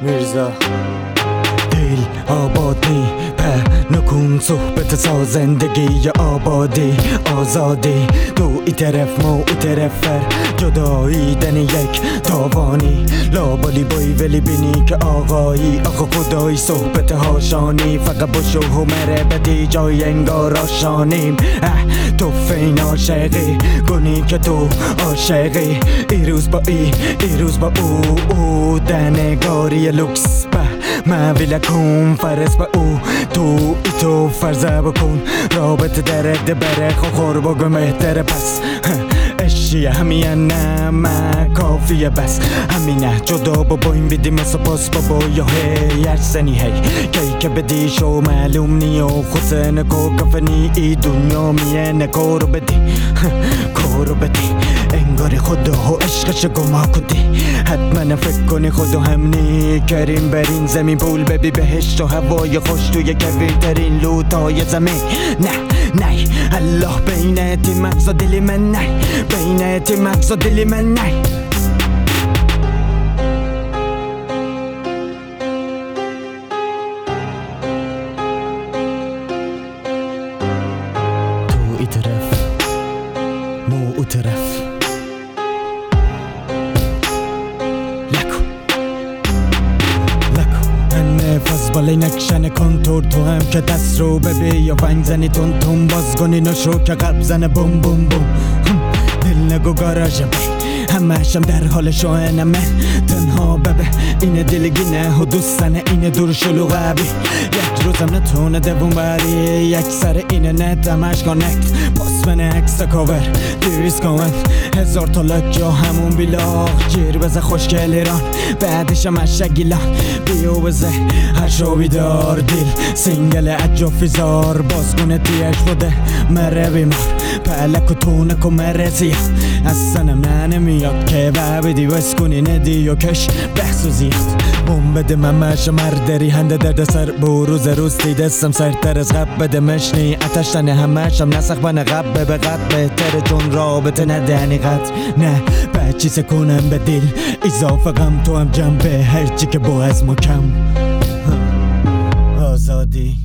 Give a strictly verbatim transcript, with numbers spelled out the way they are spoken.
میرزا دل آبادی په نکن صحبت سا زندگی آبادی آزادی تو ای طرف ما ای طرف فر جدایی دن یک تاوانی لابالی بای ولی بینی که آقایی آقا خدایی صحبت هاشانی فقط باشو همره بدی جای انگار آشانیم تو فین عاشقی کنی که تو عاشقی ای روز با ای ای روز با او او دنگاری لوکس به محویل کن فرس با او تو ای تو فرزه بکن رابط درد بره خور بگو مهتره پس اشیه همینه نه من کافیه بس همینه جدا بابا این بیدیم اصلا پاس بابا یا هی ارسنی هی کی که بدی شو معلوم نی و خوزه نکو کفنی ای دنیا میه نکارو بدی کارو بدی انگاری خدا عشقش گماه کدی حتما فکر کنی خدا همنی کریم برین زمین پول ببی بهشت و هوای خوش توی کویر ترین لوتای زمین نه نه الله بین تی مغز و دلی من نه بین تی مغز و دلی من نه تو ای طرف مو او طرف نفس بالای نکشن کنتور تو هم که دست رو ببی یا ونگ زنی تون تون باز کنی نشو که قلب زنه بوم بوم بوم دل نگو گاراژم همشم در حال شاهنمه تنها ببه اینه دلگینه و دوستنه اینه دور شلو قبی یک روزم نتونه دوون بری یک سر اینه نت همش کانکت پاس من اکس کاور دیویز کامنت هزار تا لک یا همون بیلاغ جیر بزه خوشگل ایران بعدش هم اشگیلان بیو بزه هر شو بیدار دیل سینگل اجافی زار بازگونه تیش بوده مره بیمار پلک و تونک و مره زیاد اصلا من میاد که ببیدی بس کنی ندی و کش بحث و زیاد بوم بده من مش مردری هنده درد سر بروز روز دیدستم سرتر از غب بده مشنی اتش تنه همشم نسخ بنه غب به غب بهتره چون رابطه ندنی قد نه بچی سکنم به دل اضافه غم تو هم جنبه هرچی که با از ما کم آزادی